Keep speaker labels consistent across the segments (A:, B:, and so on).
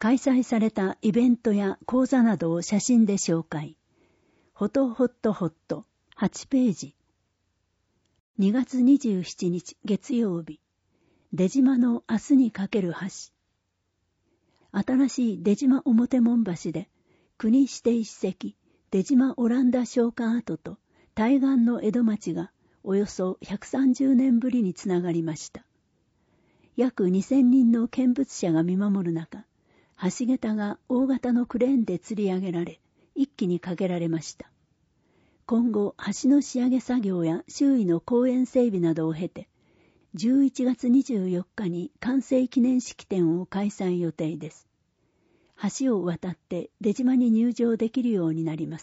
A: 開催されたイベントや講座などを写真で紹介。ほとほっとほっと8ページ。2月27日月曜日。出島の明日にかける橋。新しい出島表門橋で国指定史跡出島オランダ商館跡と対岸の江戸町がおよそ130年ぶりにつながりました。約2000人の見物者が見守る中、橋桁が大型のクレーンで吊り上げられ、一気にかけられました。今後、橋の仕上げ作業や周囲の公園整備などを経て、11月24日に完成記念式典を開催予定です。橋を渡って出島に入場できるようになります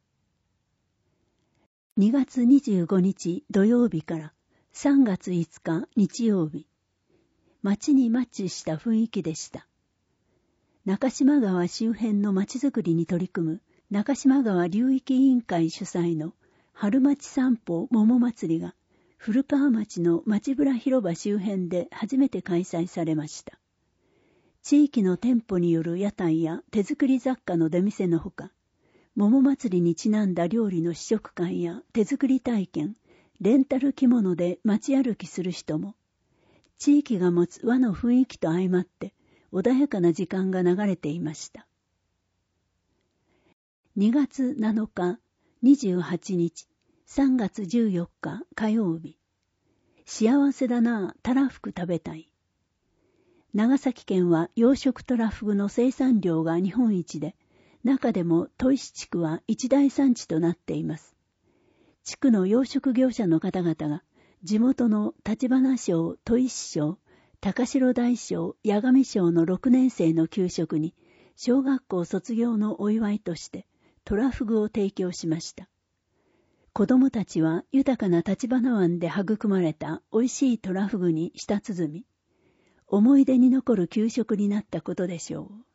A: 。2月25日土曜日から3月5日日曜日、町にマッチした雰囲気でした。中島川周辺の町づくりに取り組む中島川流域委員会主催の春町散歩桃祭りが古川町の町ぶら広場周辺で初めて開催されました。地域の店舗による屋台や手作り雑貨の出店のほか、桃祭りにちなんだ料理の試食会や手作り体験、レンタル着物で街歩きする人も、地域が持つ和の雰囲気と相まって穏やかな時間が流れていました。2月7日、28日、3月14日火曜日。幸せだな、たらふく食べたい。長崎県は養殖トラフグの生産量が日本一で、中でも砥石地区は一大産地となっています。地区の養殖業者の方々が、地元の橘省、砥石省、高城大省、八神省の6年生の給食に、小学校卒業のお祝いとして、トラフグを提供しました。子供たちは豊かな橘湾で育まれた美味しいトラフグに舌鼓み、思い出に残る給食になったことでしょう。